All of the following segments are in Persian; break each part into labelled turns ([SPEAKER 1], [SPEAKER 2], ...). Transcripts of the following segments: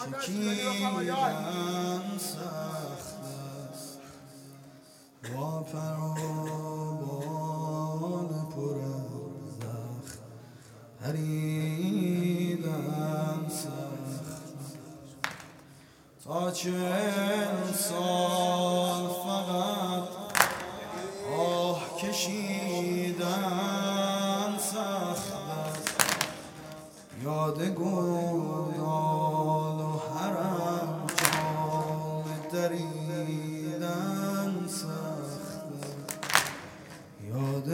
[SPEAKER 1] چکیدن سخت است با فراوان پر زخم پریدن سخت تا 40 سال فقط آه کشیدن سخت است یاد گلدان و حرم جام دریدن سخت یاد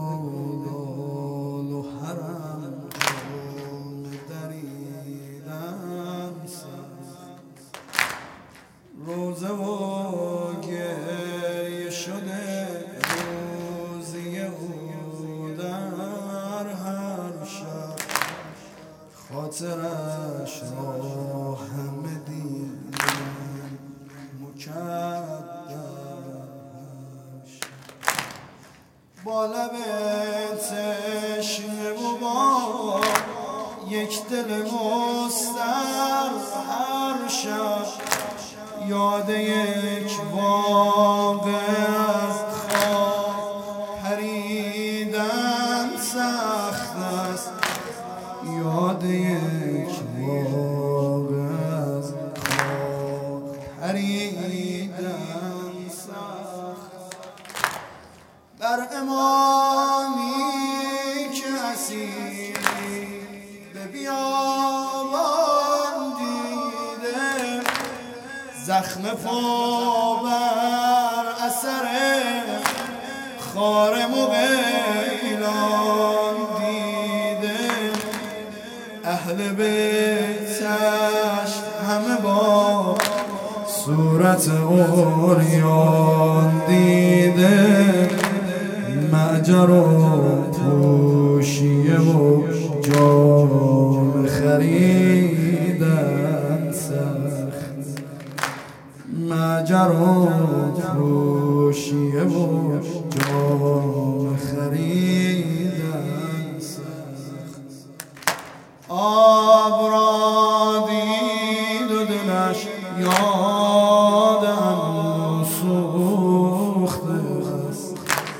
[SPEAKER 1] گلدان و حرم جام دریدن سخت روزه و گریه شده روزی او در هر شب خاطرش را همه دیدن مکدرش با لب تشنه و با یک دل مستر هر شب یاد یک واقعه از خواب پریدن سخت است یاد یک واقعه از خواب پریدن سخت در امامی که اسیر به بیابان دیده زخم پا بر اثر خار مغیلان دیده اهل بیتش همه با صورت عریان دیده معجر و پوشیه و جام خریدن سخت معجر و پوشیه و جام خریدن سخت آب را دید و دلش یادم سوخته است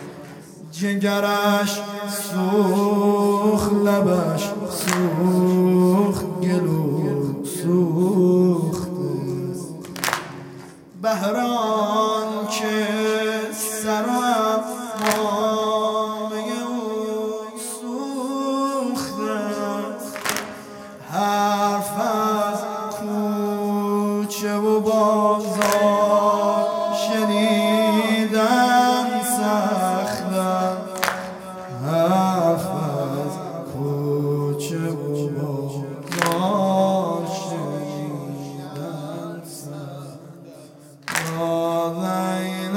[SPEAKER 1] جگرش سوخت لبش سوخت گلو سوخته است بهران که سر و افهامه او سوخته است حرف از کوچه و بازار شنیدن سخت است حرف از کوچه و بازار شنیدن سخت یا زین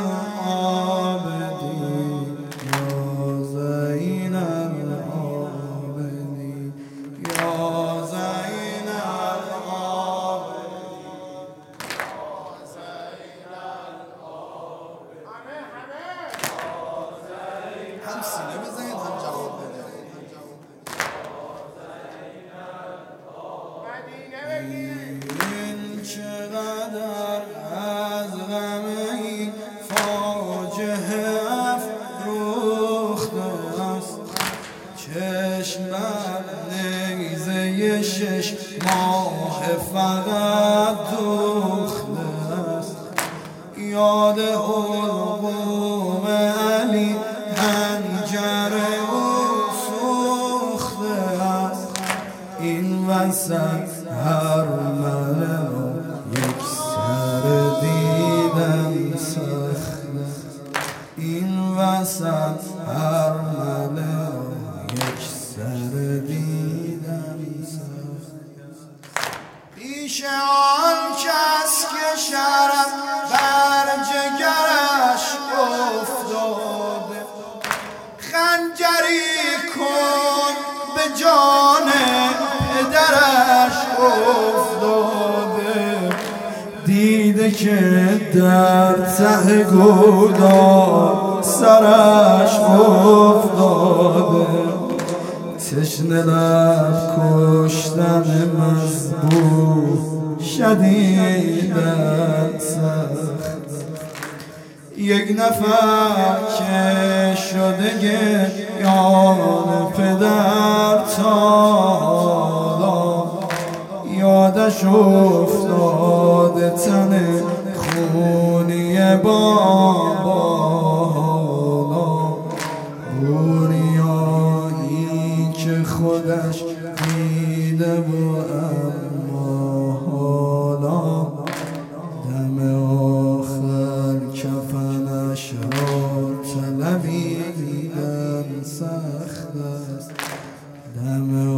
[SPEAKER 1] العابدین یا زین العابدین یا زین العابدین هم سینه بزنید هم جواب بده این چقدر از غم این فاجعه افروخته است چشم بر نیزه 6 ماه فقط دوخته است یاد حلقوم علی حنجر او سوخته است این وسط هر مله یک سر دیدن سخت این وسط هر مله یک سر دیدن سخت پیش آن کس که شرف بر جگرش افتاده خنجری کن به جان پدرش افتاده دیده که در ته گودال سرش افتاده تشنه لب کشتن مذبوح شدیدن سخت. یک نفر که شده گریان پدر تالا، یادش افتاده تن خونی بابا، بوریایی که خودش دیده و اما حالا دم آخر کفنش را طلبیدن سخت است. دم